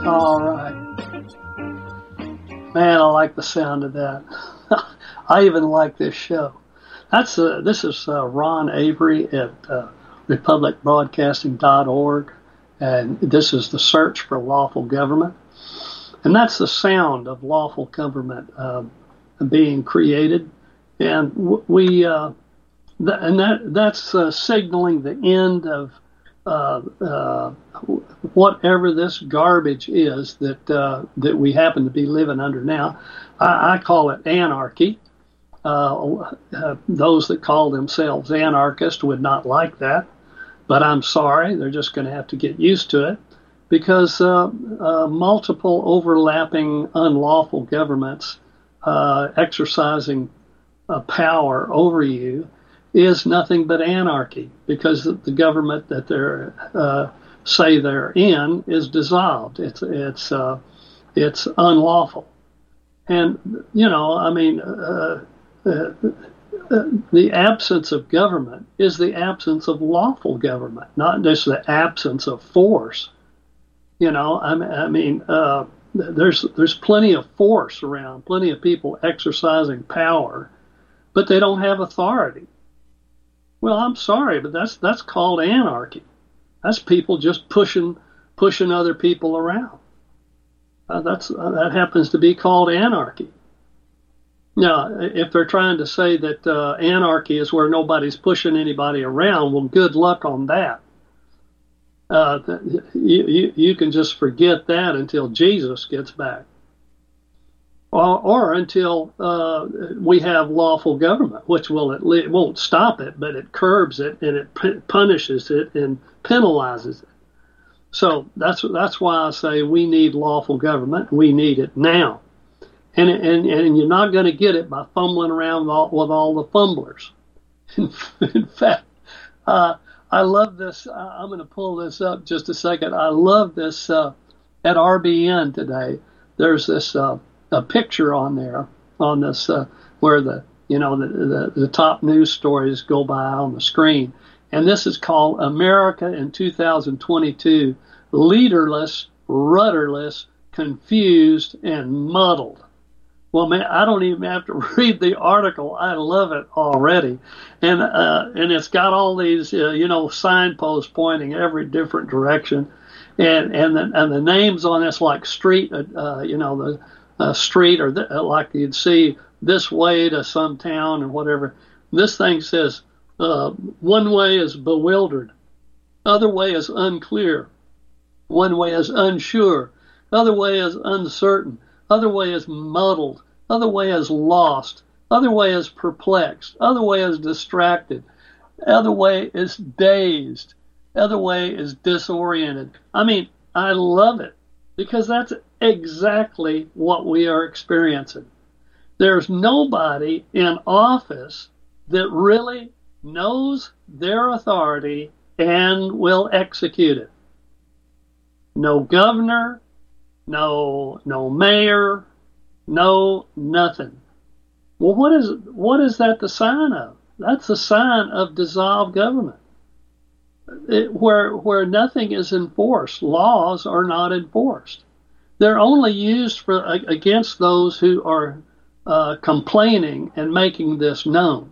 All right. Man, I like the sound of that. I even like this show. This is Ron Avery at republicbroadcasting.org, and this is the search for lawful government. And that's the sound of lawful government being created. And that's signaling the end of whatever this garbage is that we happen to be living under now. I call it anarchy. Those that call themselves anarchists would not like that, but I'm sorry, they're just going to have to get used to it, because multiple overlapping unlawful governments exercising power over you is nothing but anarchy, because the government that they're say they're in is dissolved. It's unlawful, and the absence of government is the absence of lawful government, not just the absence of force. There's plenty of force around, plenty of people exercising power, but they don't have authority. Well, I'm sorry, but that's called anarchy. That's people just pushing other people around. That happens to be called anarchy. Now, if they're trying to say that anarchy is where nobody's pushing anybody around, well, good luck on that. You can just forget that until Jesus gets back, or until we have lawful government, which it won't stop it, but it curbs it and it punishes it and penalizes it. So that's why I say we need lawful government. We need it now. And you're not going to get it by fumbling around with all the fumblers. In fact, I love this. I'm going to pull this up just a second. I love this at RBN today. There's this a picture on there on this where the top news stories go by on the screen, and this is called America in 2022: Leaderless, Rudderless, Confused, and Muddled. Well, man, I don't even have to read the article. I love it already, and it's got all these signposts pointing every different direction, and the names on this, like street, the street, or like you'd see this way to some town or whatever. This thing says one way is bewildered, other way is unclear, one way is unsure, other way is uncertain, other way is muddled, other way is lost, other way is perplexed, other way is distracted, other way is dazed, other way is disoriented. I mean, I love it, because that's exactly what we are experiencing. There's nobody in office that really knows their authority and will execute it. No governor, no mayor, no nothing. Well, what is that the sign of? That's the sign of dissolved government, where nothing is enforced. Laws are not enforced. They're only used against those who are complaining and making this known.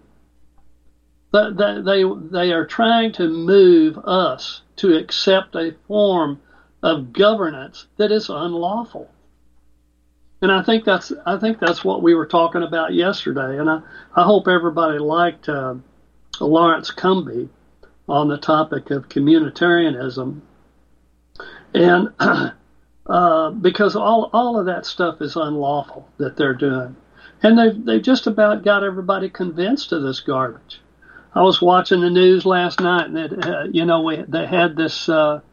They are trying to move us to accept a form of governance that is unlawful. And I think that's what we were talking about yesterday. And I hope everybody liked Lawrence Cumby on the topic of communitarianism, and because all of that stuff is unlawful that they're doing, and they've just about got everybody convinced of this garbage. I was watching the news last night, and they had this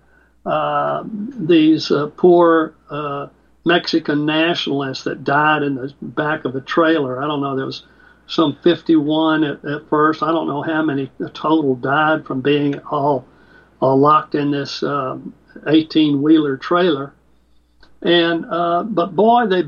these poor Mexican nationalists that died in the back of a trailer. I don't know, there was some 51 at first. I don't know how many total died from being all locked in this 18-wheeler trailer. And but boy, they're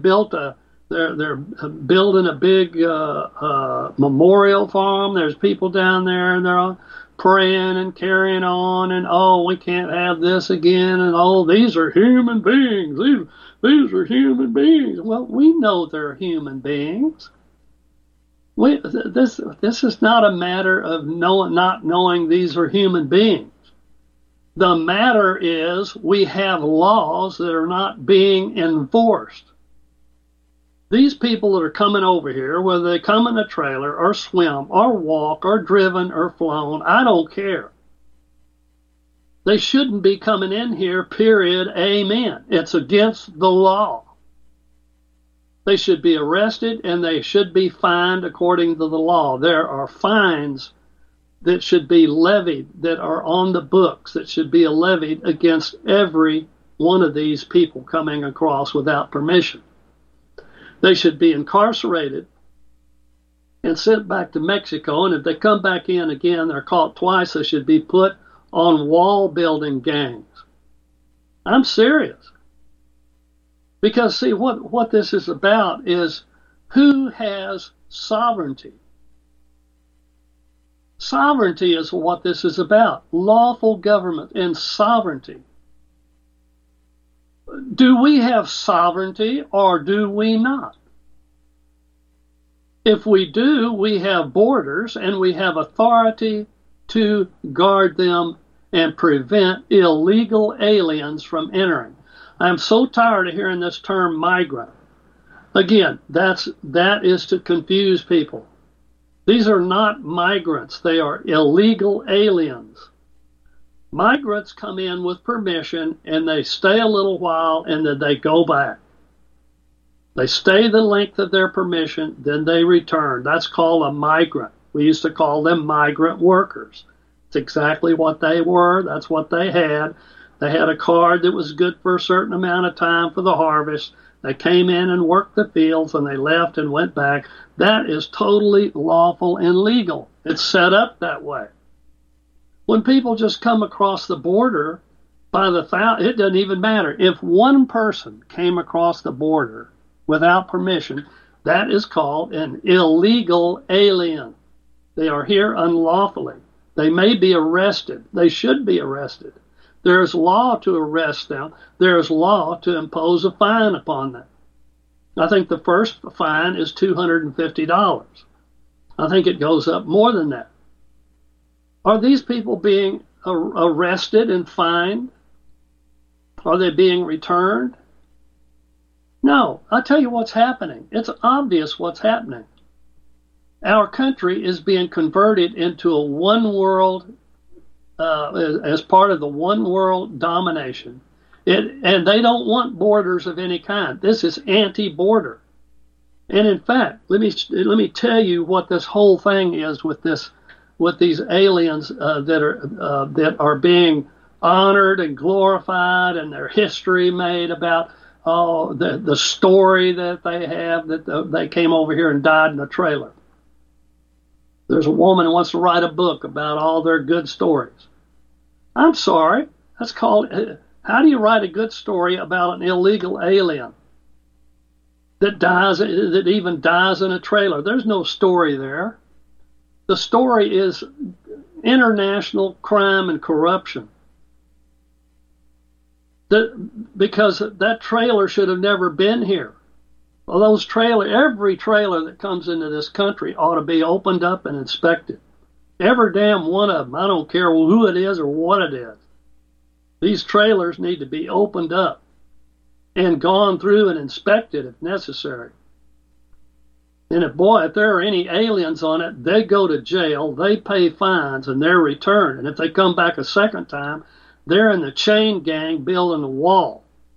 building a big memorial for them. There's people down there, and they're all praying and carrying on, and oh, we can't have this again, and oh, these are human beings. These are human beings. Well, we know they're human beings. This is not a matter of not knowing these are human beings. The matter is we have laws that are not being enforced. These people that are coming over here, whether they come in a trailer or swim or walk or driven or flown, I don't care. They shouldn't be coming in here, period, amen. It's against the law. They should be arrested and they should be fined according to the law. There are fines that should be levied, that are on the books, that should be levied against every one of these people coming across without permission. They should be incarcerated and sent back to Mexico. And if they come back in again, they're caught twice, they should be put on wall building gangs. I'm serious. Because, see, what this is about is who has sovereignty. Sovereignty is what this is about. Lawful government and sovereignty. Do we have sovereignty or do we not? If we do, we have borders and we have authority to guard them and prevent illegal aliens from entering. I'm so tired of hearing this term migrant. Again, that is to confuse people. These are not migrants. They are illegal aliens. Migrants come in with permission and they stay a little while and then they go back. They stay the length of their permission, then they return. That's called a migrant. We used to call them migrant workers. It's exactly what they were. That's what they had. They had a card that was good for a certain amount of time for the harvest. They came in and worked the fields and they left and went back. That is totally lawful and legal. It's set up that way. When people just come across the border by the thousand, it doesn't even matter. If one person came across the border without permission, that is called an illegal alien. They are here unlawfully. They may be arrested. They should be arrested. There is law to arrest them. There is law to impose a fine upon them. I think the first fine is $250. I think it goes up more than that. Are these people being arrested and fined? Are they being returned? No. I'll tell you what's happening. It's obvious what's happening. Our country is being converted into a one world, as part of the one world domination. And they don't want borders of any kind. This is anti-border. And in fact, let me tell you what this whole thing is with these aliens that are being honored and glorified, and their history made about the story that they have, that they came over here and died in a trailer. There's a woman who wants to write a book about all their good stories. I'm sorry, that's called, how do you write a good story about an illegal alien that even dies in a trailer? There's no story there. The story is international crime and corruption. Because that trailer should have never been here. Well, every trailer that comes into this country ought to be opened up and inspected. Every damn one of them. I don't care who it is or what it is. These trailers need to be opened up and gone through and inspected if necessary. And if there are any aliens on it, they go to jail, they pay fines, and they're returned. And if they come back a second time, they're in the chain gang building a wall.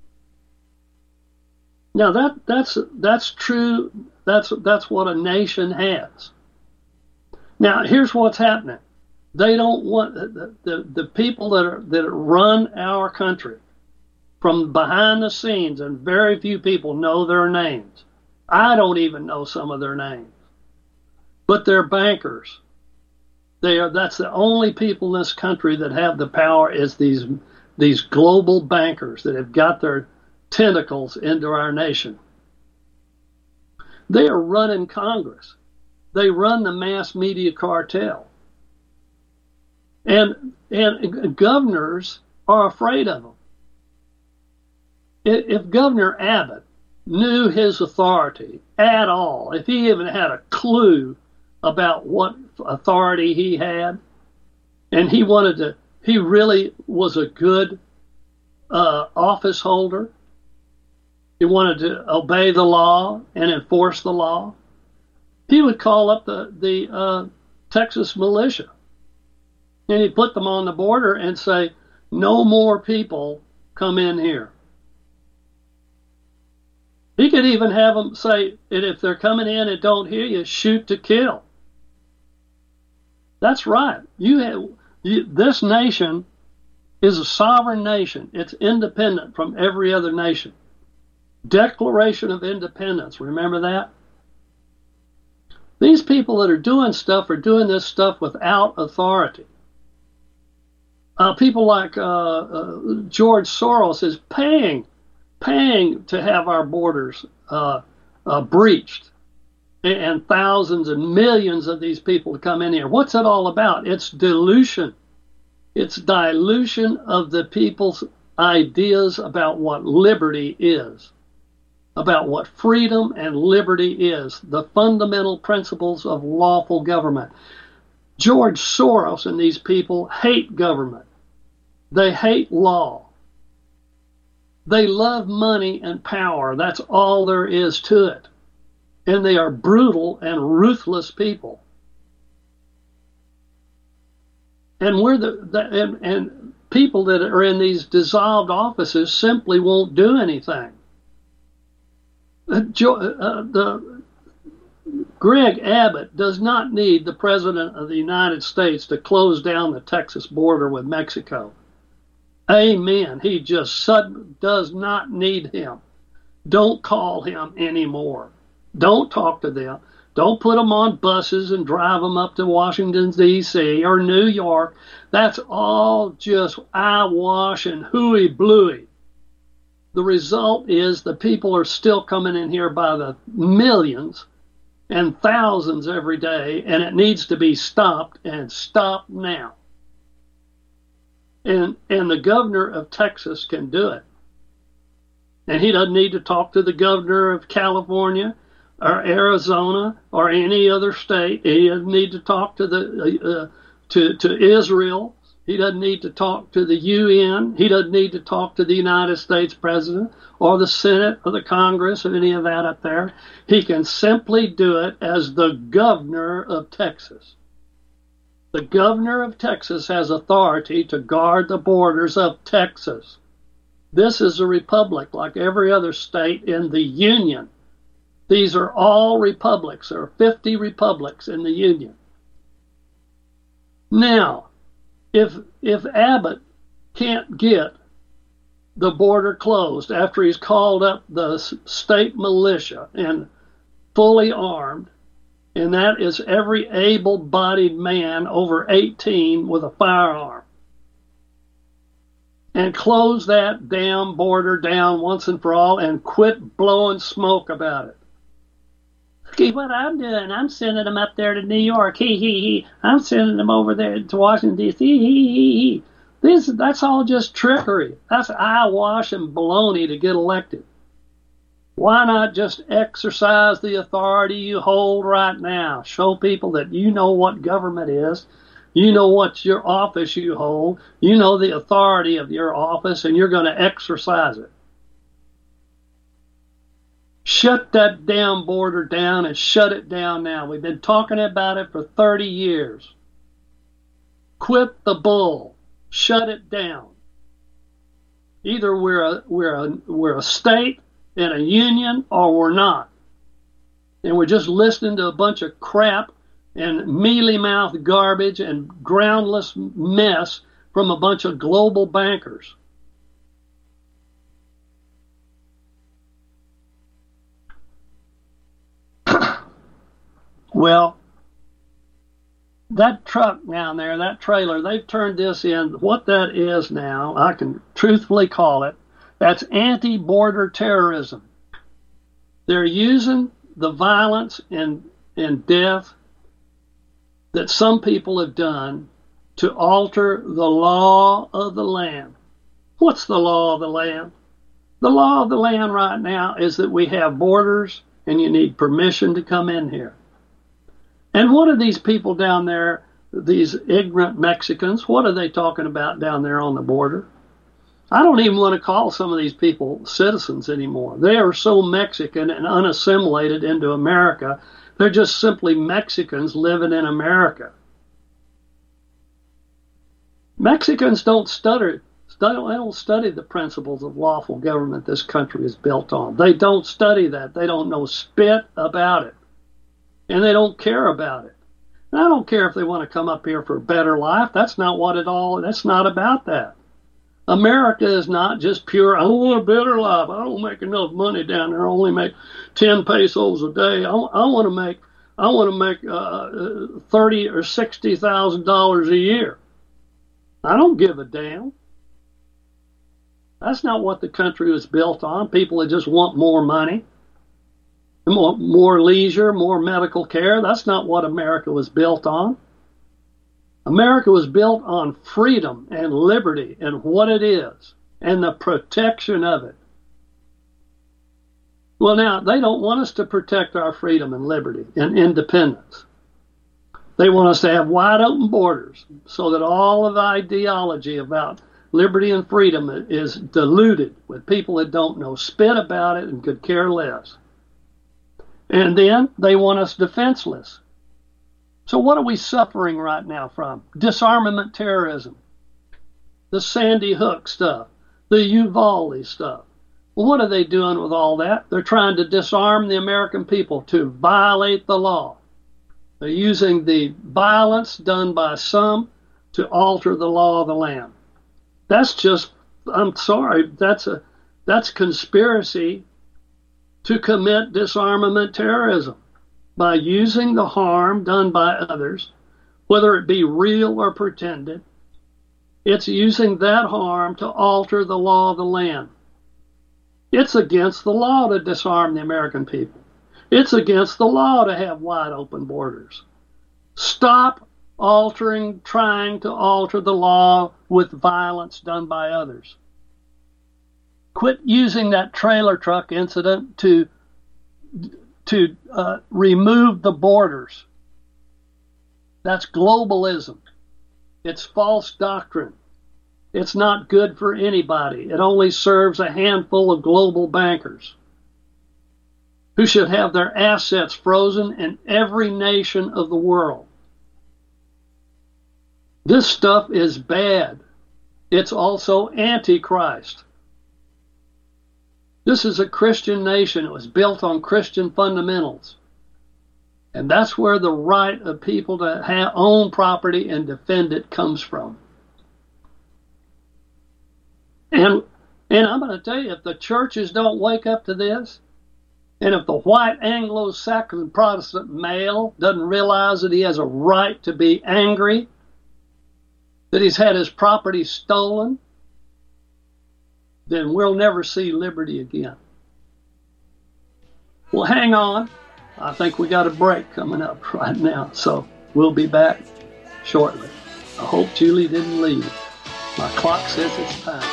Now that's true. That's what a nation has. Now here's what's happening. They don't want the people that run our country from behind the scenes, and very few people know their names. I don't even know some of their names. But they're bankers. That's the only people in this country that have the power, is these global bankers that have got their tentacles into our nation. They are running Congress. They run the mass media cartel. And governors are afraid of them. If Governor Abbott knew his authority at all, if he even had a clue about what authority he had, and he really was a good office holder, he wanted to obey the law and enforce the law, he would call up the Texas militia, and he'd put them on the border and say, no more people come in here. He could even have them say, if they're coming in and don't hear you, shoot to kill. That's right. This nation is a sovereign nation. It's independent from every other nation. Declaration of Independence. Remember that? These people that are doing stuff are doing this stuff without authority. People like George Soros is paying to have our borders breached, and thousands and millions of these people to come in here. What's it all about? It's dilution. It's dilution of the people's ideas about what liberty is, about what freedom and liberty is, the fundamental principles of lawful government. George Soros and these people hate government. They hate law. They love money and power. That's all there is to it. And they are brutal and ruthless people. And and people that are in these dissolved offices simply won't do anything. Greg Abbott does not need the President of the United States to close down the Texas border with Mexico. Amen. He just does not need him. Don't call him anymore. Don't talk to them. Don't put them on buses and drive them up to Washington, D.C. or New York. That's all just eyewash and hooey blooey. The result is the people are still coming in here by the millions and thousands every day, and it needs to be stopped, and stopped now. And the governor of Texas can do it. And he doesn't need to talk to the governor of California or Arizona or any other state. He doesn't need to talk to to Israel. He doesn't need to talk to the UN. He doesn't need to talk to the United States president or the Senate or the Congress or any of that up there. He can simply do it as the governor of Texas. The governor of Texas has authority to guard the borders of Texas. This is a republic like every other state in the Union. These are all republics. There are 50 republics in the Union. Now, if Abbott can't get the border closed after he's called up the state militia and fully armed, and that is every able-bodied man over 18 with a firearm, and close that damn border down once and for all and quit blowing smoke about it. Okay, what I'm doing, I'm sending them up there to New York. I'm sending them over there to Washington, D.C. That's all just trickery. That's eyewash and baloney to get elected. Why not just exercise the authority you hold right now? Show people that you know what government is. You know what your office you hold. You know the authority of your office, and you're going to exercise it. Shut that damn border down and shut it down now. We've been talking about it for 30 years. Quit the bull. Shut it down. Either we're a state and a union, or we're not. And we're just listening to a bunch of crap and mealy-mouthed garbage and groundless mess from a bunch of global bankers. Well, that truck down there, that trailer, they've turned this in. What that is now, I can truthfully call it, that's anti-border terrorism. They're using the violence and death that some people have done to alter the law of the land. What's the law of the land? The law of the land right now is that we have borders and you need permission to come in here. And what are these people down there, these ignorant Mexicans, what are they talking about down there on the border? I don't even want to call some of these people citizens anymore. They are so Mexican and unassimilated into America. They're just simply Mexicans living in America. Mexicans don't study. They don't study the principles of lawful government this country is built on. They don't study that. They don't know spit about it. And they don't care about it. And I don't care if they want to come up here for a better life. That's not that's not about that. America is not just pure, I want a better life. I don't make enough money down there. I only make 10 pesos a day. I want to make $30,000 or $60,000 a year. I don't give a damn. That's not what the country was built on. People that just want more money, more leisure, more medical care. That's not what America was built on. America was built on freedom and liberty and what it is and the protection of it. Well, now, they don't want us to protect our freedom and liberty and independence. They want us to have wide open borders so that all of the ideology about liberty and freedom is diluted with people that don't know spit about it and could care less. And then they want us defenseless. So what are we suffering right now from? Disarmament terrorism, the Sandy Hook stuff, the Uvalde stuff. Well, what are they doing with all that? They're trying to disarm the American people to violate the law. They're using the violence done by some to alter the law of the land. That's just, I'm sorry, that's conspiracy to commit disarmament terrorism by using the harm done by others, whether it be real or pretended. It's using that harm to alter the law of the land. It's against the law to disarm the American people. It's against the law to have wide open borders. Stop trying to alter the law with violence done by others. Quit using that trailer truck incident to remove the borders. That's globalism. It's false doctrine. It's not good for anybody. It only serves a handful of global bankers who should have their assets frozen in every nation of the world. This stuff is bad. It's also antichrist. This is a Christian nation. It was built on Christian fundamentals. And that's where the right of people to own property and defend it comes from. And I'm going to tell you, if the churches don't wake up to this, and if the white Anglo-Saxon Protestant male doesn't realize that he has a right to be angry, that he's had his property stolen, then we'll never see liberty again. Well, hang on. I think we got a break coming up right now, so we'll be back shortly. I hope Julie didn't leave. My clock says it's time.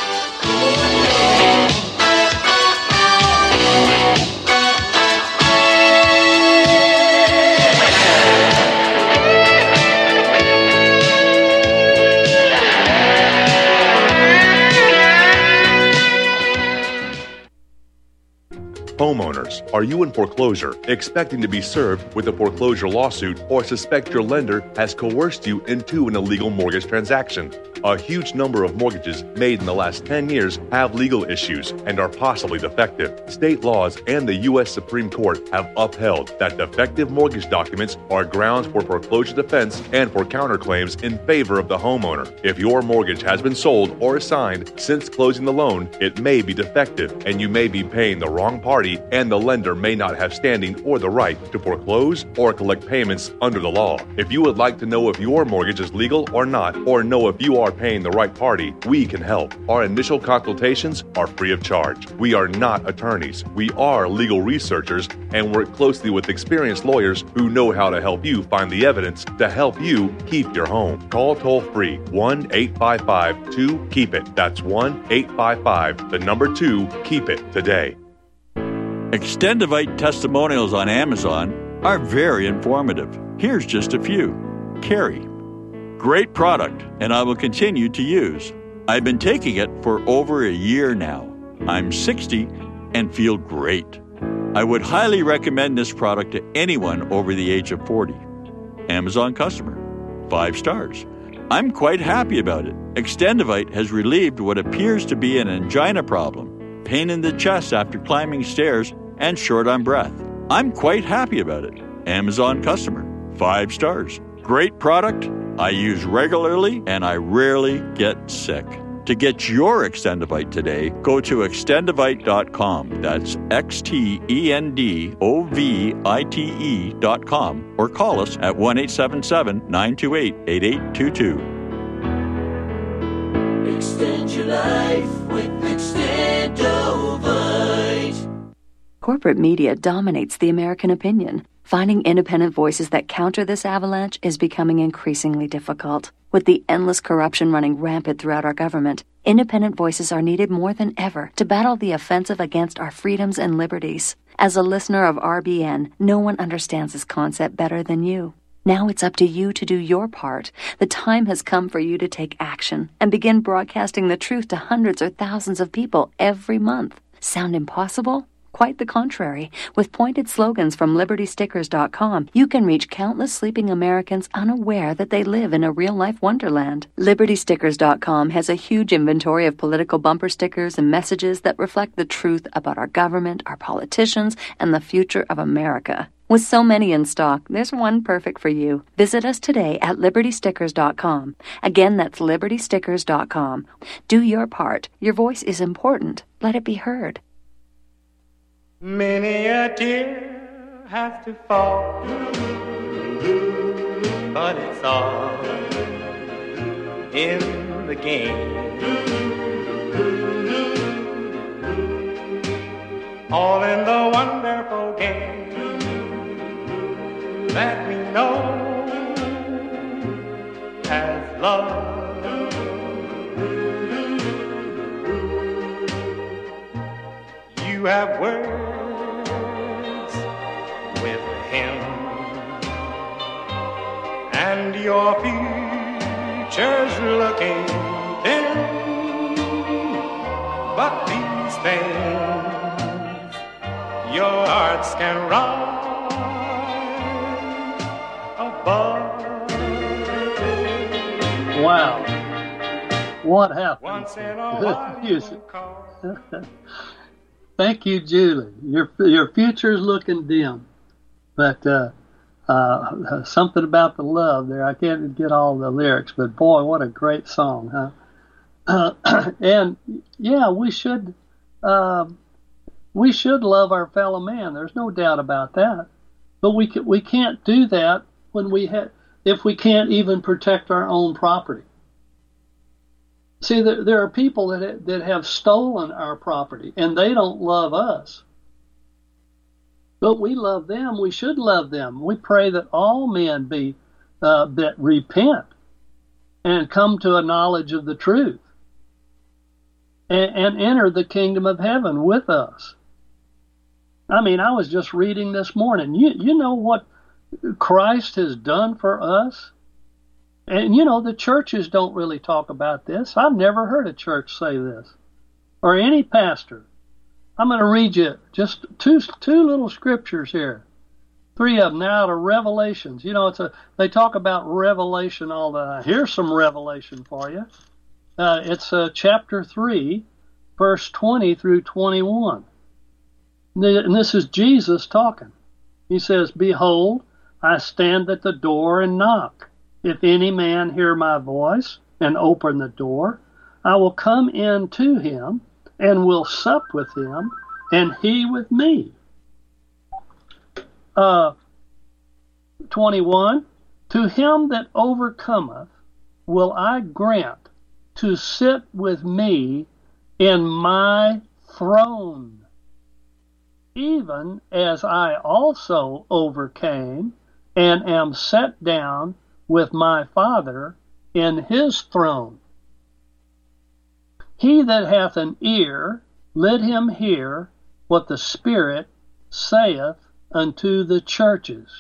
Homeowners, are you in foreclosure, expecting to be served with a foreclosure lawsuit, or suspect your lender has coerced you into an illegal mortgage transaction? A huge number of mortgages made in the last 10 years have legal issues and are possibly defective. State laws and the U.S. Supreme Court have upheld that defective mortgage documents are grounds for foreclosure defense and for counterclaims in favor of the homeowner. If your mortgage has been sold or assigned since closing the loan, it may be defective and you may be paying the wrong party, and the lender may not have standing or the right to foreclose or collect payments under the law. If you would like to know if your mortgage is legal or not, or know if you are are paying the right party, we can help. Our initial consultations are free of charge. We are not attorneys. We are legal researchers and work closely with experienced lawyers who know how to help you find the evidence to help you keep your home. Call toll-free 1-855-2-KEEP-IT. That's 1-855-2-KEEP-IT today. Extendivite testimonials on Amazon are very informative. Here's just a few. Carrie: great product, and I will continue to use. I've been taking it for over a year now. I'm 60 and feel great. I would highly recommend this product to anyone over the age of 40. Amazon customer: 5 stars. I'm quite happy about it. Extendivite has relieved what appears to be an angina problem, pain in the chest after climbing stairs, and short on breath. I'm quite happy about it. Amazon customer: 5 stars. Great product. I use regularly and I rarely get sick. To get your Extendivite today, go to extendivite.com. That's XTENDOVITE.com or call us at 1-877-928-8822. Extend your life with Extendovite. Corporate media dominates the American opinion. Finding independent voices that counter this avalanche is becoming increasingly difficult. With the endless corruption running rampant throughout our government, independent voices are needed more than ever to battle the offensive against our freedoms and liberties. As a listener of RBN, no one understands this concept better than you. Now it's up to you to do your part. The time has come for you to take action and begin broadcasting the truth to hundreds or thousands of people every month. Sound impossible? Quite the contrary. With pointed slogans from LibertyStickers.com, you can reach countless sleeping Americans unaware that they live in a real-life wonderland. LibertyStickers.com has a huge inventory of political bumper stickers and messages that reflect the truth about our government, our politicians, and the future of America. With so many in stock, there's one perfect for you. Visit us today at LibertyStickers.com. Again, that's LibertyStickers.com. Do your part. Your voice is important. Let it be heard. Many a tear has to fall, but it's all in the game. All in the wonderful game that we know as love. You have words with him, and your future's looking thin. But these things your hearts can rise above. Wow. What happened? Once in a while, Music. Thank you, Julie. Your future's looking dim, but something about the love there. I can't get all the lyrics, but boy, what a great song, huh? And yeah, we should love our fellow man. There's no doubt about that. But we can't do that when if we can't even protect our own property. See, there are people that have stolen our property, and they don't love us. But we love them. We should love them. We pray that all men that repent and come to a knowledge of the truth and enter the kingdom of heaven with us. I mean, I was just reading this morning. You know what Christ has done for us? And, the churches don't really talk about this. I've never heard a church say this, or any pastor. I'm going to read you just two little scriptures here, 3 of them. They're out of Revelations. They talk about revelation all the time. Here's some revelation for you. It's chapter 3, verse 20 through 21. And this is Jesus talking. He says, "Behold, I stand at the door and knock. If any man hear my voice and open the door, I will come in to him and will sup with him, and he with me." 21, "To him that overcometh will I grant to sit with me in my throne, even as I also overcame and am set down with my Father in his throne. He that hath an ear, let him hear what the Spirit saith unto the churches.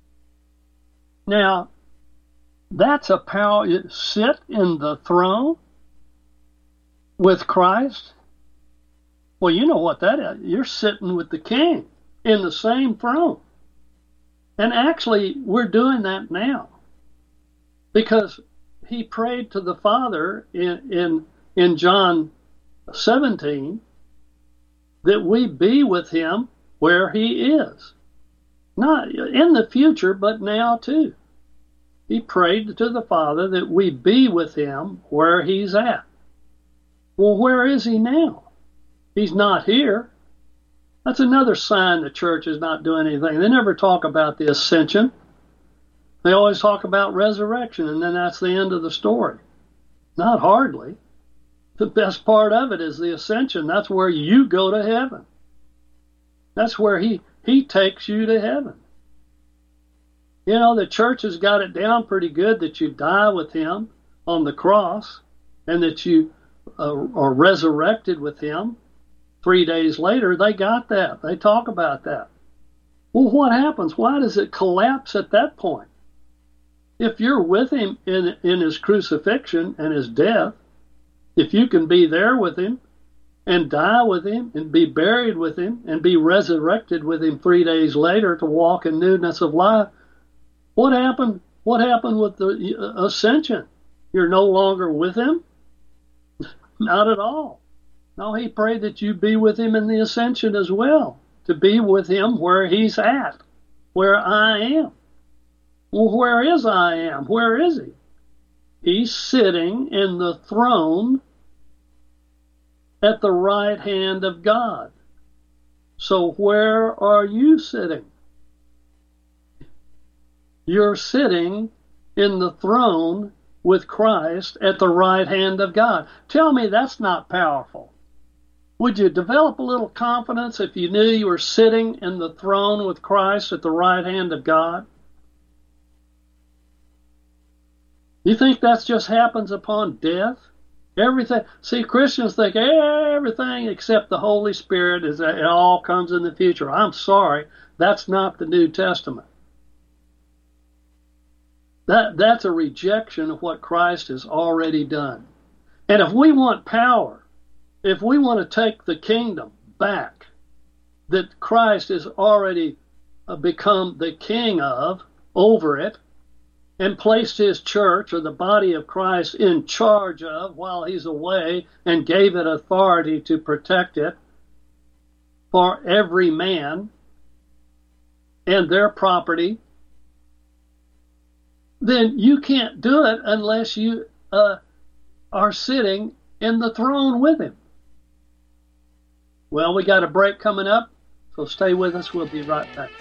Now, that's a power. Sit in the throne with Christ. Well, you know what that is. You're sitting with the King in the same throne. And actually, we're doing that now, because he prayed to the Father in John 17 that we be with him where he is. Not in the future, but now too. He prayed to the Father that we be with him where he's at. Well, where is he now? He's not here. That's another sign the church is not doing anything. They never talk about the ascension. They always talk about resurrection, and then that's the end of the story. Not hardly. The best part of it is the ascension. That's where you go to heaven. That's where he takes you to heaven. You know, the church has got it down pretty good that you die with him on the cross and that you are resurrected with him 3 days later. They got that. They talk about that. Well, what happens? Why does it collapse at that point? If you're with him in his crucifixion and his death, if you can be there with him and die with him and be buried with him and be resurrected with him 3 days later to walk in newness of life, what happened? What happened with the ascension? You're no longer with him? Not at all. No, he prayed that you be with him in the ascension as well, to be with him where he's at, where I am. Well, where is I am? Where is he? He's sitting in the throne at the right hand of God. So where are you sitting? You're sitting in the throne with Christ at the right hand of God. Tell me that's not powerful. Would you develop a little confidence if you knew you were sitting in the throne with Christ at the right hand of God? You think that just happens upon death? Everything. See, Christians think everything except the Holy Spirit it all comes in the future. I'm sorry, that's not the New Testament. That's a rejection of what Christ has already done. And if we want power, if we want to take the kingdom back that Christ has already become the king of, over it, and placed his church or the body of Christ in charge of while he's away, and gave it authority to protect it for every man and their property, then you can't do it unless you are sitting in the throne with him. Well, we got a break coming up, so stay with us. We'll be right back.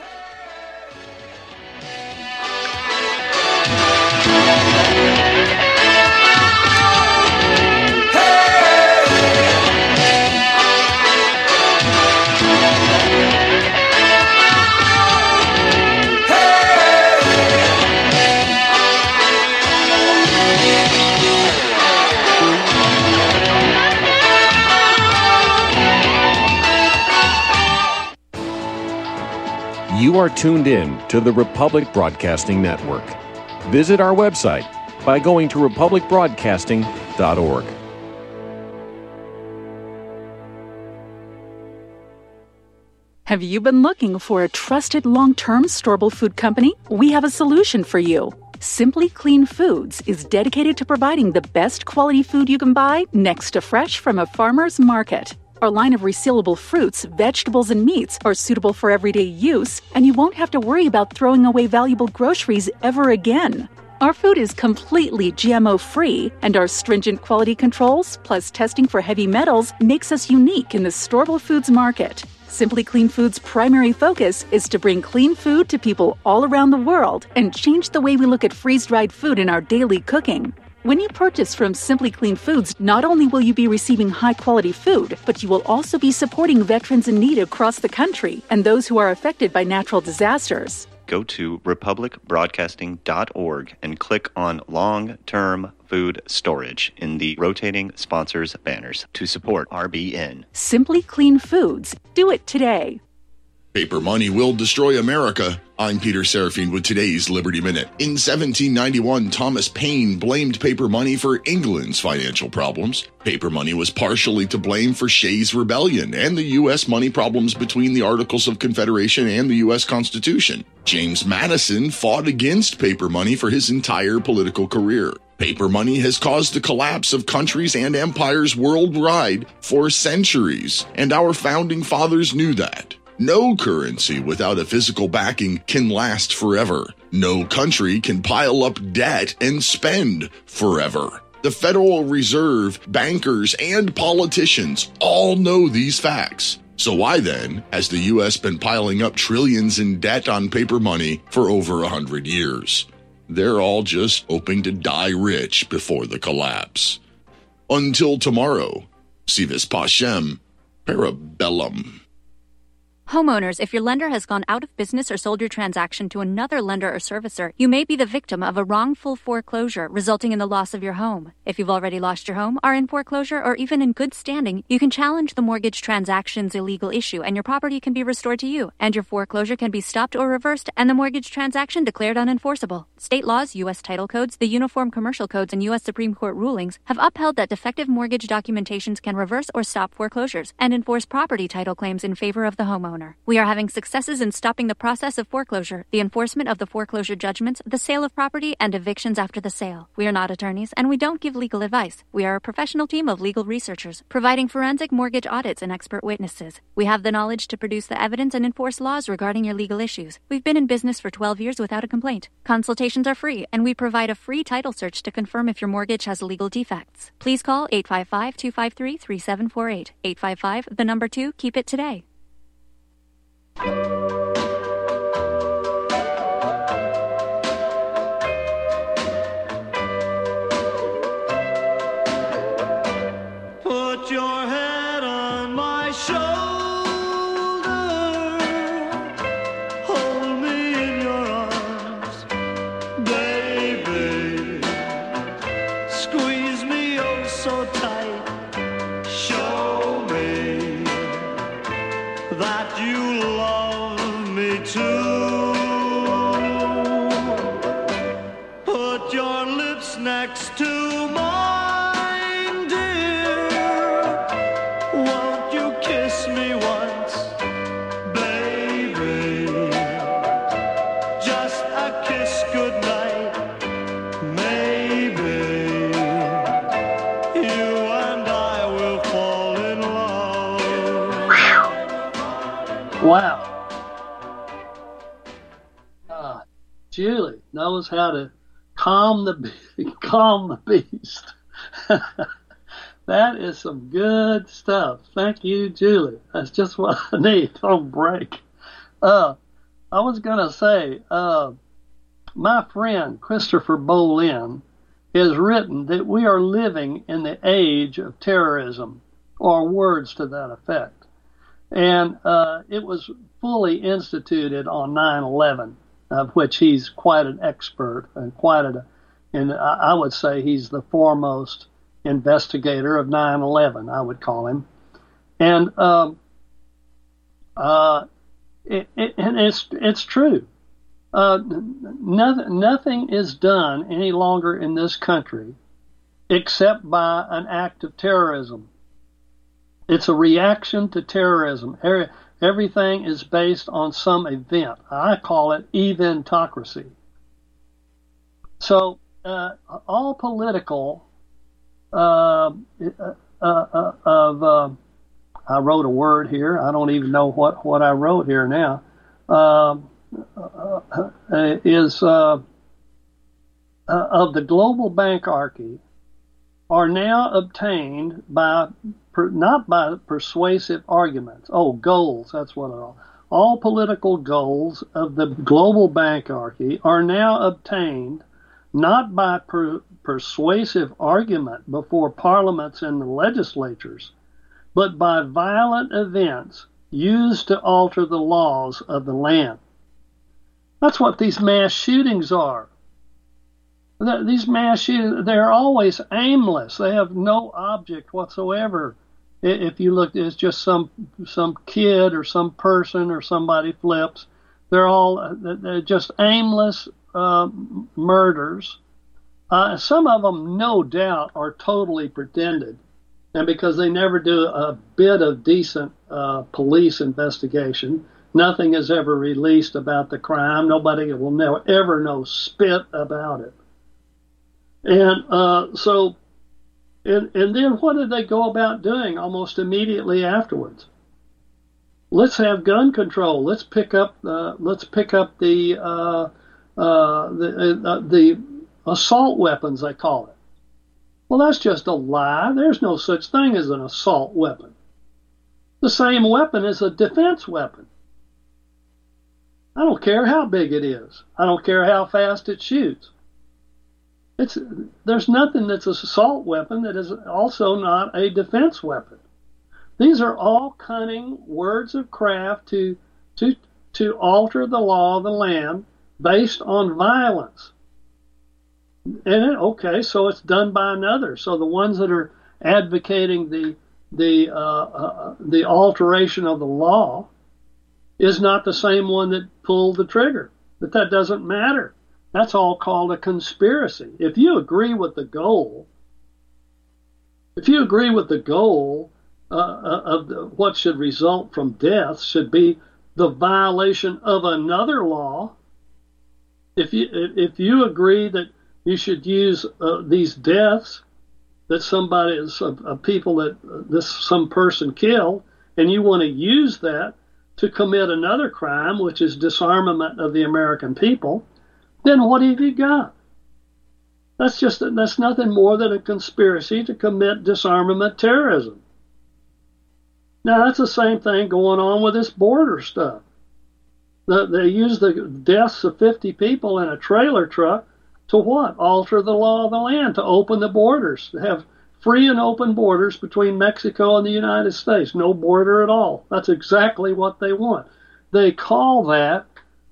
You are tuned in to the Republic Broadcasting Network. Visit our website by going to republicbroadcasting.org. Have you been looking for a trusted long-term storable food company? We have a solution for you. Simply Clean Foods is dedicated to providing the best quality food you can buy next to fresh from a farmer's market. Our line of resealable fruits, vegetables, and meats are suitable for everyday use, and you won't have to worry about throwing away valuable groceries ever again. Our food is completely GMO-free, and our stringent quality controls, plus testing for heavy metals, makes us unique in the storable foods market. Simply Clean Foods' primary focus is to bring clean food to people all around the world and change the way we look at freeze-dried food in our daily cooking. When you purchase from Simply Clean Foods, not only will you be receiving high-quality food, but you will also be supporting veterans in need across the country and those who are affected by natural disasters. Go to republicbroadcasting.org and click on long-term food storage in the rotating sponsors banners to support RBN. Simply Clean Foods. Do it today. Paper money will destroy America. I'm Peter Serafine with today's Liberty Minute. In 1791, Thomas Paine blamed paper money for England's financial problems. Paper money was partially to blame for Shays' Rebellion and the U.S. money problems between the Articles of Confederation and the U.S. Constitution. James Madison fought against paper money for his entire political career. Paper money has caused the collapse of countries and empires worldwide for centuries, and our founding fathers knew that. No currency without a physical backing can last forever. No country can pile up debt and spend forever. The Federal Reserve, bankers, and politicians all know these facts. So why then has the U.S. been piling up trillions in debt on paper money for over 100 years? They're all just hoping to die rich before the collapse. Until tomorrow, si vis pacem, parabellum. Homeowners, if your lender has gone out of business or sold your transaction to another lender or servicer, you may be the victim of a wrongful foreclosure resulting in the loss of your home. If you've already lost your home, are in foreclosure, or even in good standing, you can challenge the mortgage transaction's illegal issue and your property can be restored to you, and your foreclosure can be stopped or reversed and the mortgage transaction declared unenforceable. State laws, U.S. title codes, the Uniform Commercial Codes, and U.S. Supreme Court rulings have upheld that defective mortgage documentations can reverse or stop foreclosures and enforce property title claims in favor of the homeowner. We are having successes in stopping the process of foreclosure, the enforcement of the foreclosure judgments, the sale of property, and evictions after the sale. We are not attorneys, and we don't give legal advice. We are a professional team of legal researchers, providing forensic mortgage audits and expert witnesses. We have the knowledge to produce the evidence and enforce laws regarding your legal issues. We've been in business for 12 years without a complaint. Consultations are free, and we provide a free title search to confirm if your mortgage has legal defects. Please call 855-253-3748. 855, 2, keep it today. Put your head on my shoulder, hold me in your arms, baby, squeeze me oh so tight, show me that you love me too. Put your lips next to mine, dear. Won't you kiss me once, baby? Just a kiss goodnight, maybe. You and I will fall in love. Wow. Julie knows how to calm the beast. That is some good stuff. Thank you, Julie. That's just what I need on break. I was going to say, my friend Christopher Bolin has written that we are living in the age of terrorism, or words to that effect. And it was fully instituted on 9/11, of which he's quite an expert and and I would say he's the foremost investigator of 9/11, I would call him. And it's true. Nothing is done any longer in this country except by an act of terrorism. It's a reaction to terrorism. Everything is based on some event. I call it eventocracy. So all political I wrote a word here. I don't even know what I wrote here now. Is of the global bankarchy are now obtained not by persuasive arguments. Oh, goals, that's what it is. All political goals of the global bankarchy are now obtained not by persuasive argument before parliaments and the legislatures, but by violent events used to alter the laws of the land. That's what these mass shootings are. These mass shootings, they're always aimless. They have no object whatsoever. If you look, it's just some kid or some person or somebody flips. They're just aimless murders. Some of them, no doubt, are totally pretended. And because they never do a bit of decent police investigation, nothing is ever released about the crime. Nobody will ever know spit about it. And and then what did they go about doing almost immediately afterwards? Let's have gun control. Let's pick up the assault weapons, they call it. Well, that's just a lie. There's no such thing as an assault weapon. The same weapon is a defense weapon. I don't care how big it is. I don't care how fast it shoots. There's nothing that's an assault weapon that is also not a defense weapon. These are all cunning words of craft to alter the law of the land based on violence. And so it's done by another. So the ones that are advocating the alteration of the law is not the same one that pulled the trigger. But that doesn't matter. That's all called a conspiracy. If you agree with the goal, of what should result from death should be the violation of another law. If you agree that you should use these deaths that some person killed, and you want to use that to commit another crime, which is disarmament of the American people, then what have you got? That's nothing more than a conspiracy to commit disarmament terrorism. Now, that's the same thing going on with this border stuff. They use the deaths of 50 people in a trailer truck to what? Alter the law of the land, to open the borders, to have free and open borders between Mexico and the United States. No border at all. That's exactly what they want. They call that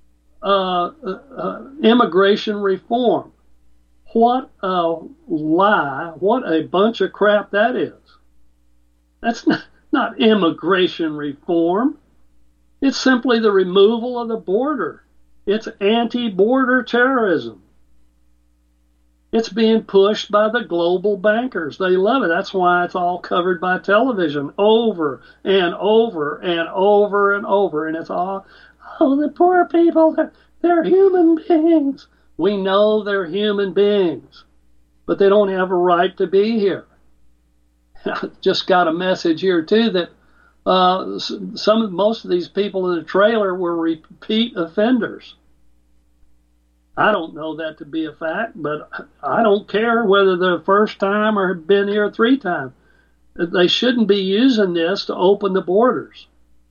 immigration reform. What a lie. What a bunch of crap that is. That's not immigration reform. It's simply the removal of the border. It's anti-border terrorism. It's being pushed by the global bankers. They love it. That's why it's all covered by television over and over and over and over. And it's all, the poor people, they're human beings. We know they're human beings, but they don't have a right to be here. I just got a message here, too, that most of these people in the trailer were repeat offenders. I don't know that to be a fact, but I don't care whether they're the first time or have been here 3 times. They shouldn't be using this to open the borders.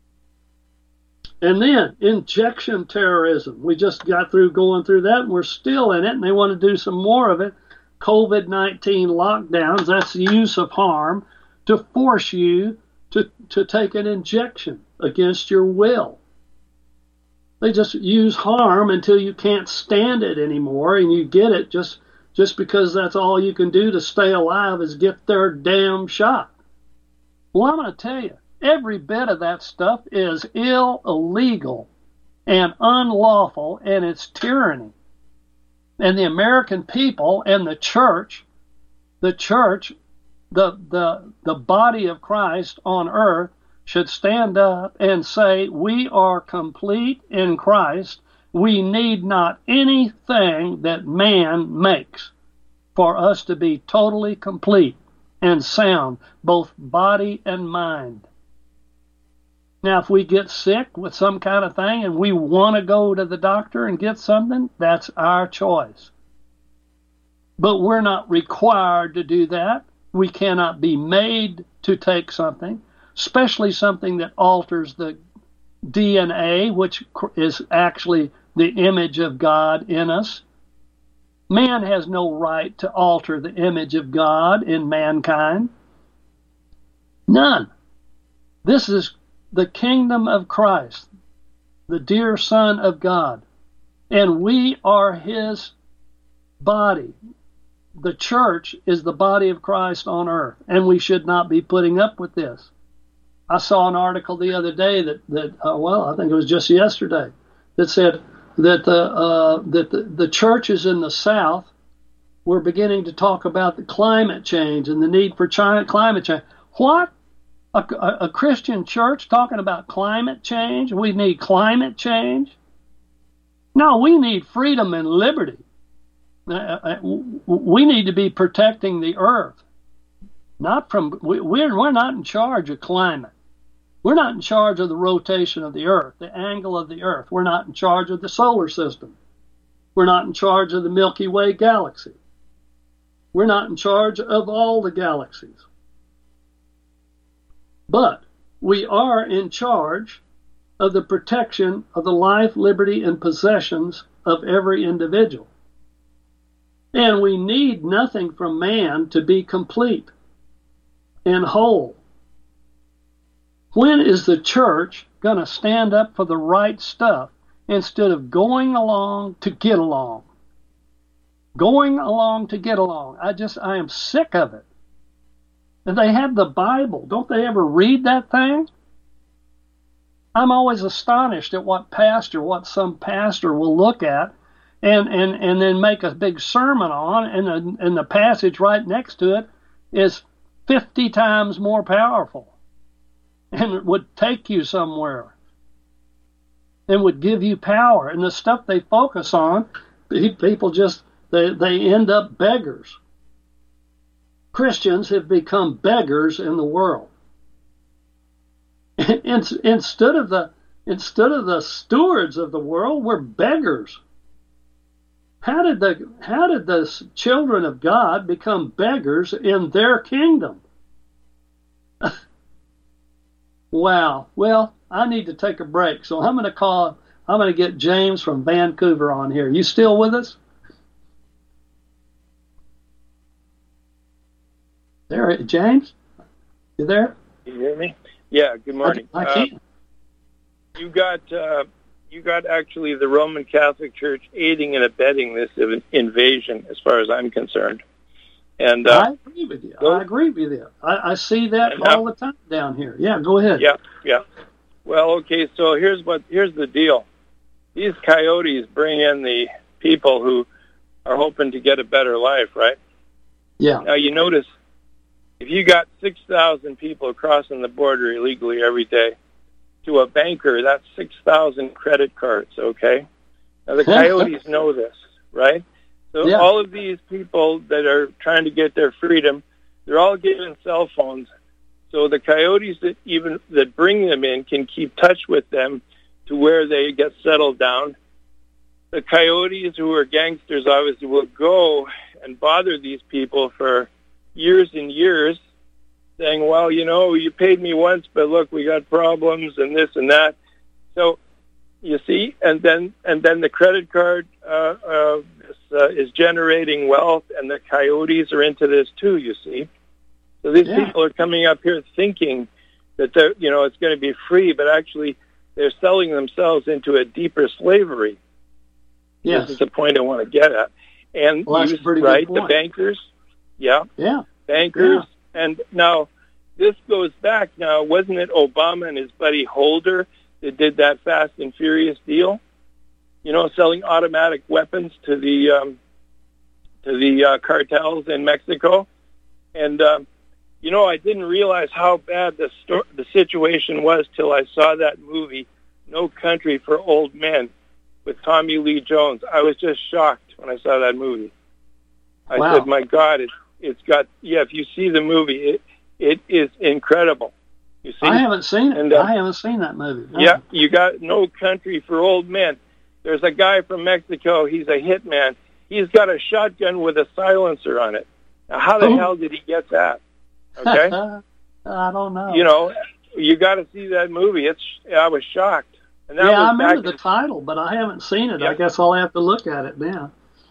And then injection terrorism. We just got through going through that, and we're still in it, and they want to do some more of it. COVID-19 lockdowns, that's the use of harm to force you to take an injection against your will. They just use harm until you can't stand it anymore, and you get it just because that's all you can do to stay alive is get their damn shot. Well, I'm going to tell you, every bit of that stuff is illegal and unlawful, and it's tyranny. And the American people and the church, the body of Christ on earth, should stand up and say, we are complete in Christ. We need not anything that man makes for us to be totally complete and sound, both body and mind. Now, if we get sick with some kind of thing and we want to go to the doctor and get something, that's our choice. But we're not required to do that. We cannot be made to take something, especially something that alters the DNA, which is actually the image of God in us. Man has no right to alter the image of God in mankind. None. This is the kingdom of Christ, the dear Son of God, and we are his body. The church is the body of Christ on earth, and we should not be putting up with this. I saw an article the other day that I think it was just yesterday, that said that the churches in the South were beginning to talk about the climate change and the need for climate change. What? A Christian church talking about climate change? We need climate change? No, we need freedom and liberty. We need to be protecting the earth. We're not in charge of climate. We're not in charge of the rotation of the earth, the angle of the earth. We're not in charge of the solar system. We're not in charge of the Milky Way galaxy. We're not in charge of all the galaxies. But we are in charge of the protection of the life, liberty, and possessions of every individual. And we need nothing from man to be complete and whole. When is the church going to stand up for the right stuff instead of going along to get along? Going along to get along. I am sick of it. And they have the Bible. Don't they ever read that thing? I'm always astonished at what some pastor will look at and then make a big sermon on, and the passage right next to it is 50 times more powerful. And it would take you somewhere and would give you power. And the stuff they focus on, people just, they end up beggars. Christians have become beggars in the world. Instead of the stewards of the world, we're beggars. How did the children of God become beggars in their kingdom? Wow. Well, I need to take a break, so I'm going to get James from Vancouver on here. You still with us? There, James? You there? Can you hear me? Yeah, good morning. I can. You got actually the Roman Catholic Church aiding and abetting this invasion, as far as I'm concerned. And I agree with you. I see that all the time down here. Yeah, go ahead. Yeah. Well, okay, so here's the deal. These coyotes bring in the people who are hoping to get a better life, right? Yeah. Now, you notice, if you got 6,000 people crossing the border illegally every day, to a banker, that's 6,000 credit cards, okay? Now, the coyotes know this, right? So all of these people that are trying to get their freedom, they're all given cell phones. So the coyotes that bring them in can keep touch with them to where they get settled down. The coyotes, who are gangsters, obviously, will go and bother these people for years and years, saying, well, you paid me once, but look, we got problems and this and that. So, you see, and then the credit card is generating wealth, and the coyotes are into this too, you see. So these people are coming up here thinking that they're, it's going to be free, but actually they're selling themselves into a deeper slavery. Yes. This is the point I want to get at. And the bankers, bankers. Yeah. And now, this goes back now, wasn't it Obama and his buddy Holder that did that Fast and Furious deal? Selling automatic weapons to the cartels in Mexico. And, I didn't realize how bad the situation was till I saw that movie, No Country for Old Men, with Tommy Lee Jones. I was just shocked when I saw that movie. I said, my God, it's got, if you see the movie, it is incredible. You see? I haven't seen it. And, I haven't seen that movie. No. Yeah, you got No Country for Old Men. There's a guy from Mexico. He's a hitman. He's got a shotgun with a silencer on it. Now, how the hell did he get that? Okay? I don't know. You got to see that movie. I was shocked. And that I remember the title, but I haven't seen it. I guess I'll have to look at it now.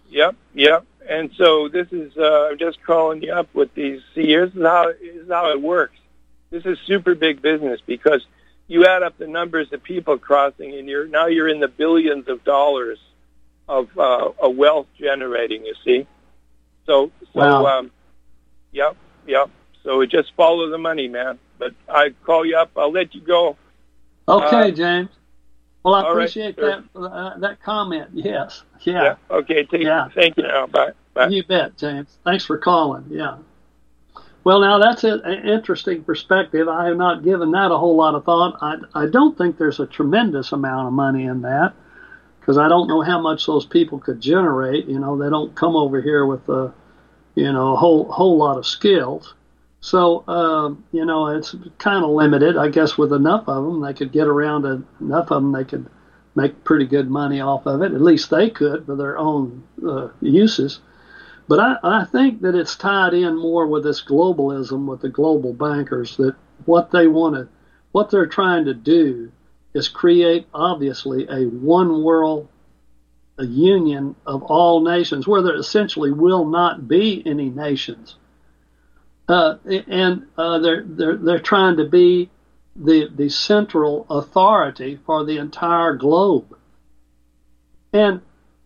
Yep. And so this is, I'm just calling you up with these. See, here's how it works. This is super big business because you add up the numbers of people crossing, and you're in the billions of dollars of wealth generating. You see, so wow. Yep. So it just follow the money, man. But I call you up. I'll let you go. Okay, James. Well, I appreciate right, that comment. Yes. Yeah. Okay. Thank you now. Bye. You bet, James. Thanks for calling. Yeah. Well, now that's an interesting perspective. I have not given that a whole lot of thought. I don't think there's a tremendous amount of money in that because I don't know how much those people could generate. They don't come over here with a whole lot of skills. So, it's kind of limited. I guess with enough of them, they could get around enough of them, they could make pretty good money off of it. At least they could for their own uses. But I think that it's tied in more with this globalism, with the global bankers, that what they're trying to do is create, obviously, a one world, a union of all nations, where there essentially will not be any nations. They're trying to be the central authority for the entire globe. And,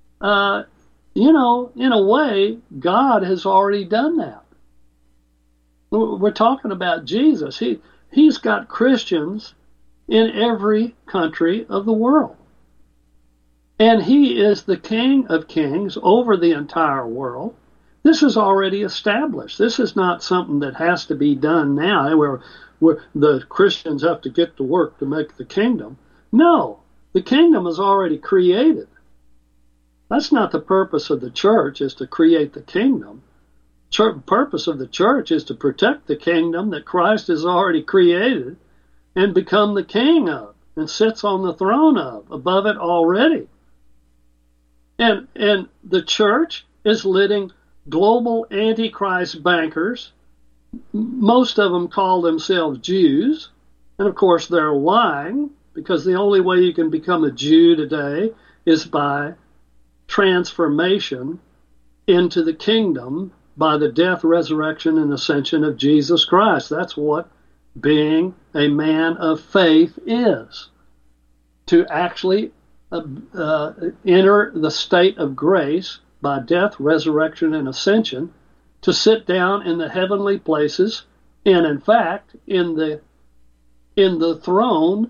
in a way, God has already done that. We're talking about Jesus. He's got Christians in every country of the world. And he is the King of Kings over the entire world. This is already established. This is not something that has to be done now where the Christians have to get to work to make the kingdom. No, the kingdom is already created. That's not the purpose of the church, is to create the kingdom. The purpose of the church is to protect the kingdom that Christ has already created and become the king of and sits on the throne of, above it already. And the church is letting global antichrist bankers, most of them call themselves Jews, and of course they're lying, because the only way you can become a Jew today is by transformation into the kingdom by the death, resurrection, and ascension of Jesus Christ. That's what being a man of faith is. To actually enter the state of grace by death, resurrection, and ascension, to sit down in the heavenly places, and in fact, in the throne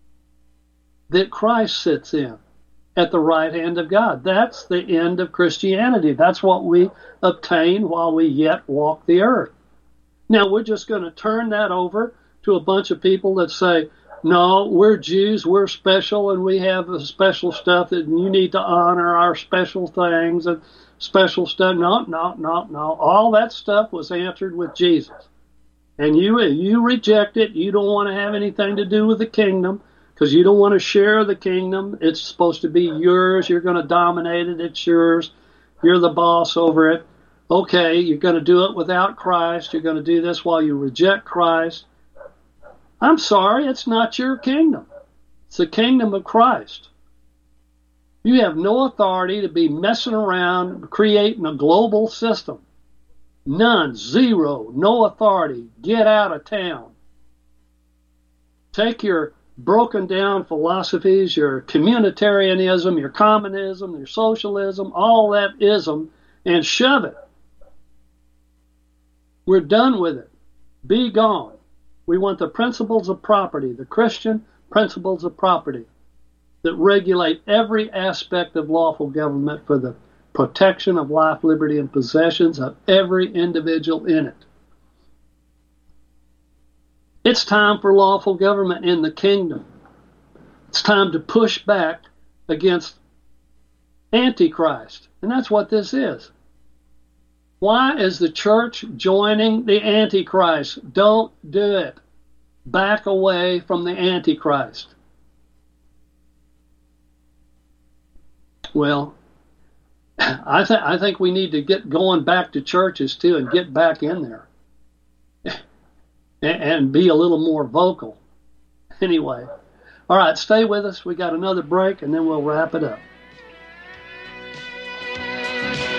that Christ sits in, at the right hand of God. That's the end of Christianity. That's what we obtain while we yet walk the earth. Now, we're just going to turn that over to a bunch of people that say, no, we're Jews, we're special, and we have the special stuff, and you need to honor our special things and special stuff. No. All that stuff was answered with Jesus. And you reject it. You don't want to have anything to do with the kingdom because you don't want to share the kingdom. It's supposed to be yours. You're going to dominate it. It's yours. You're the boss over it. Okay, you're going to do it without Christ. You're going to do this while you reject Christ. I'm sorry, it's not your kingdom. It's the kingdom of Christ. You have no authority to be messing around creating a global system. None, zero, no authority. Get out of town. Take your broken down philosophies, your communitarianism, your communism, your socialism, all that ism, and shove it. We're done with it. Be gone. We want the principles of property, the Christian principles of property that regulate every aspect of lawful government for the protection of life, liberty, and possessions of every individual in it. It's time for lawful government in the kingdom. It's time to push back against Antichrist. And that's what this is. Why is the church joining the Antichrist? Don't do it. Back away from the Antichrist. Well, I think we need to get going back to churches too and get back in there and be a little more vocal. Anyway, all right, stay with us. We got another break and then we'll wrap it up.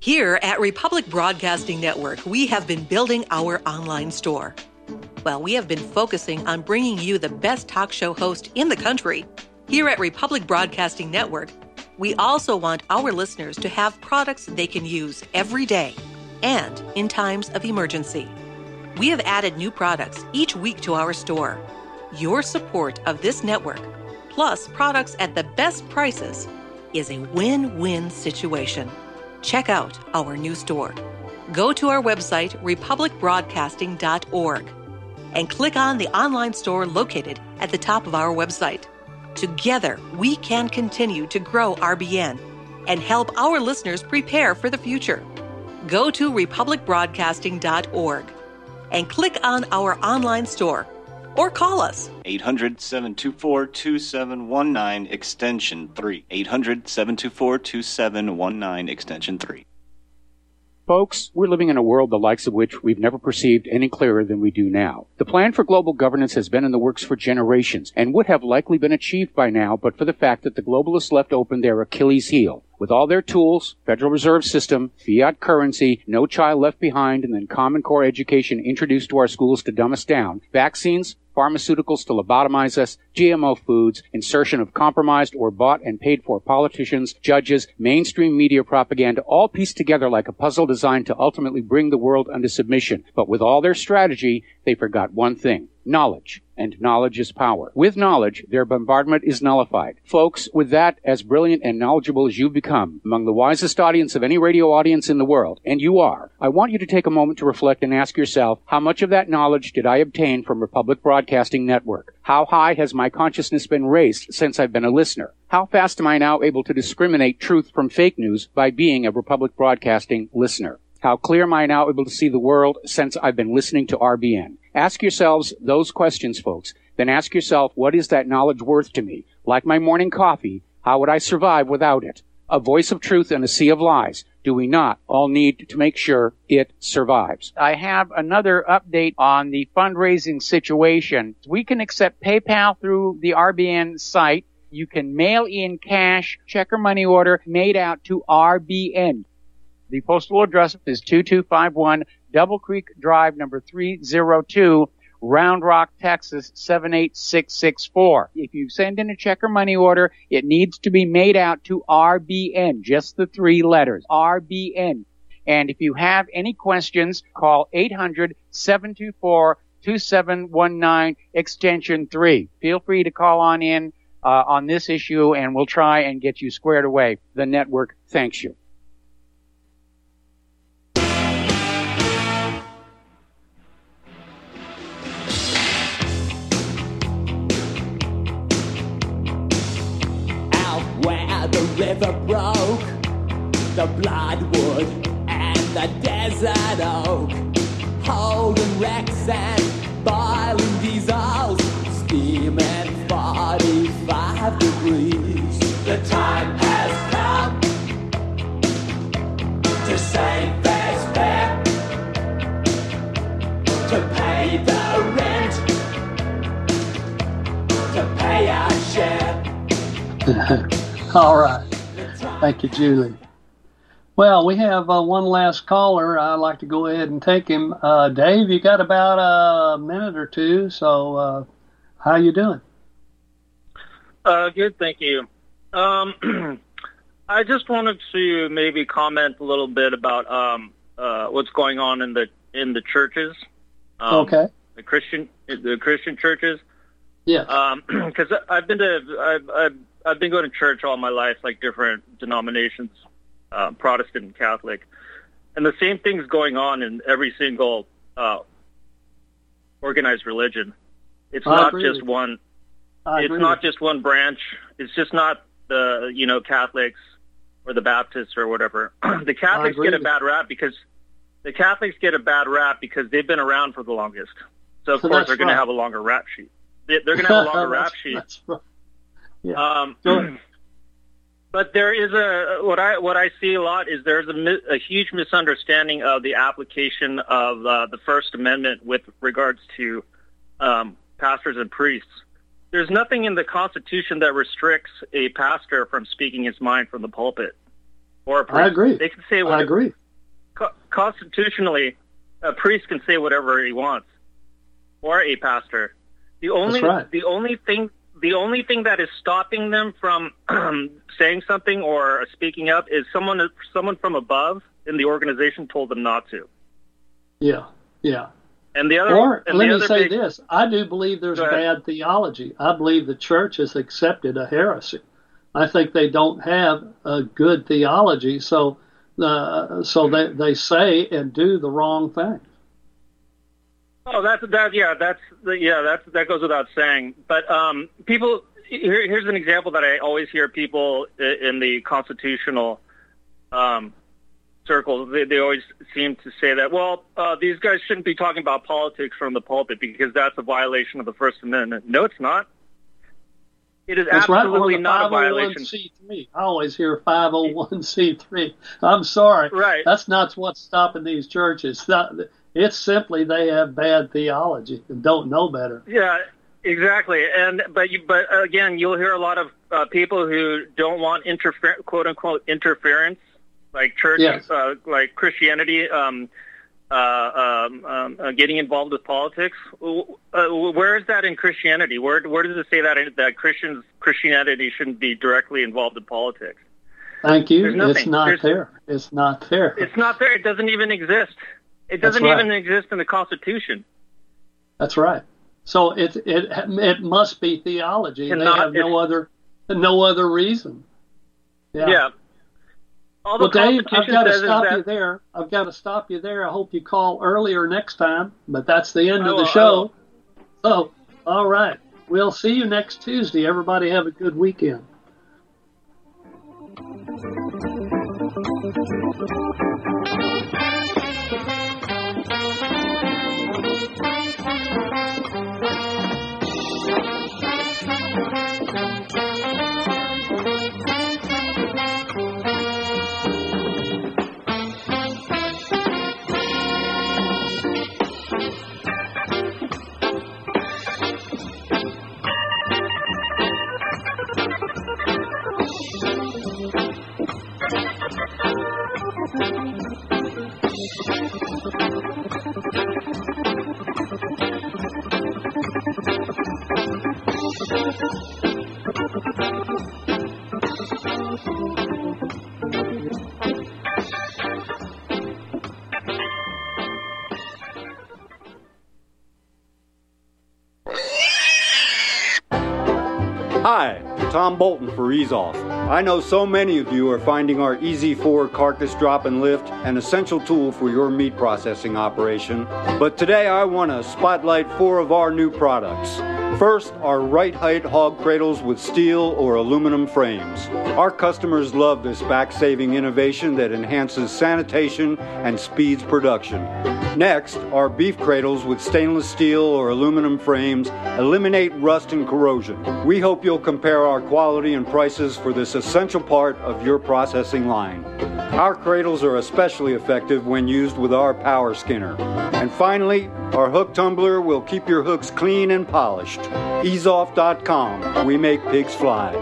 Here at Republic Broadcasting Network, we have been building our online store. Well, we have been focusing on bringing you the best talk show host in the country. Here at Republic Broadcasting Network, we also want our listeners to have products they can use every day and in times of emergency. We have added new products each week to our store. Your support of this network, plus products at the best prices, is a win-win situation. Check out our new store. Go to our website, republicbroadcasting.org, and click on the online store located at the top of our website. Together, we can continue to grow RBN and help our listeners prepare for the future. Go to republicbroadcasting.org and click on our online store or call us. 800-724-2719, extension 3. 800-724-2719, extension 3. Folks, we're living in a world the likes of which we've never perceived any clearer than we do now. The plan for global governance has been in the works for generations and would have likely been achieved by now but for the fact that the globalists left open their Achilles heel. With all their tools, Federal Reserve System, fiat currency, no child left behind, and then Common Core education introduced to our schools to dumb us down, vaccines, pharmaceuticals to lobotomize us, GMO foods, insertion of compromised or bought and paid for politicians, judges, mainstream media propaganda, all pieced together like a puzzle designed to ultimately bring the world under submission. But with all their strategy, they forgot one thing: knowledge. And knowledge is power. With knowledge, their bombardment is nullified. Folks, with that, as brilliant and knowledgeable as you've become, among the wisest audience of any radio audience in the world, and you are, I want you to take a moment to reflect and ask yourself, how much of that knowledge did I obtain from Republic Broadcasting Network? How high has my consciousness been raised since I've been a listener? How fast am I now able to discriminate truth from fake news by being a Republic Broadcasting listener? How clear am I now able to see the world since I've been listening to RBN? Ask yourselves those questions, folks. Then ask yourself, what is that knowledge worth to me? Like my morning coffee, how would I survive without it? A voice of truth in a sea of lies. Do we not all need to make sure it survives? I have another update on the fundraising situation. We can accept PayPal through the RBN site. You can mail in cash, check or money order made out to RBN. The postal address is 2251 Double Creek Drive, number 302, Round Rock, Texas, 78664. If you send in a check or money order, it needs to be made out to RBN, just the 3 letters, RBN. And if you have any questions, call 800-724-2719, extension 3. Feel free to call on in on this issue, and we'll try and get you squared away. The network thanks you. The river broke, the bloodwood and the desert oak, holding wrecks and boiling diesels, steaming 45 degrees. The time has come to save this fare, to pay the rent, to pay our share. All right. Thank you, Julie. Well, we have one last caller. I'd like to go ahead and take him. Dave, you got about a minute or two, so how you doing? Good, thank you. I just wanted to maybe comment a little bit about what's going on in the churches. Okay. The Christian churches. Yes. Because I've been going to church all my life, like different denominations, Protestant and Catholic, and the same thing's going on in every single organized religion. It's not just one. It's not just one branch. It's just not the Catholics or the Baptists or whatever. The Catholics get a bad rap because they've been around for the longest. So of course they're going to have a longer rap sheet. They're going to have a longer rap sheet. That's right. Yeah. But there is what I see a lot is there's a huge misunderstanding of the application of the First Amendment with regards to pastors and priests. There's nothing in the Constitution that restricts a pastor from speaking his mind from the pulpit. or a priest. I agree. They can say whatever. I agree. Constitutionally, a priest can say whatever he wants, or a pastor. The only thing that is stopping them from saying something or speaking up is someone from above in the organization told them not to. Yeah. And the other, or and let the me other say big, this: I do believe there's bad theology. I believe the church has accepted a heresy. I think they don't have a good theology, so they say and do the wrong thing. Oh, that goes without saying. But people, here's an example that I always hear people in the constitutional circles. They always seem to say that, well, these guys shouldn't be talking about politics from the pulpit because that's a violation of the First Amendment. No, it's not. It is That's absolutely right. not a violation. I always hear 501c3. I'm sorry. Right. That's not what's stopping these churches. It's simply they have bad theology and don't know better. Yeah, exactly. But again, you'll hear a lot of people who don't want quote unquote interference, like church, yes. Like Christianity, getting involved with politics. Where is that in Christianity? Where does it say that Christianity shouldn't be directly involved in politics? Thank you. It's not there. It's not there. It's not there. It doesn't even exist. It doesn't even exist in the Constitution. That's right. So it must be theology. They have no other reason. Yeah. Well, Dave, I've got to stop you there. I hope you call earlier next time, but that's the end of the show. So, all right. We'll see you next Tuesday. Everybody have a good weekend. Hi, Tom Bolton for EaseOff. I know so many of you are finding our EZ4 carcass drop and lift an essential tool for your meat processing operation, but today I want to spotlight 4 of our new products. First, our right height hog cradles with steel or aluminum frames. Our customers love this back-saving innovation that enhances sanitation and speeds production. Next, our beef cradles with stainless steel or aluminum frames eliminate rust and corrosion. We hope you'll compare our quality and prices for this essential part of your processing line. Our cradles are especially effective when used with our power skinner. And finally, our hook tumbler will keep your hooks clean and polished. EaseOff.com. We make pigs fly.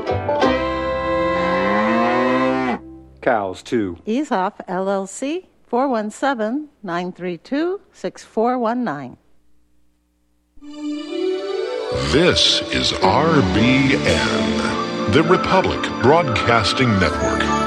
Cows, too. EaseOff, LLC, 417-932-6419. This is RBN, the Republic Broadcasting Network.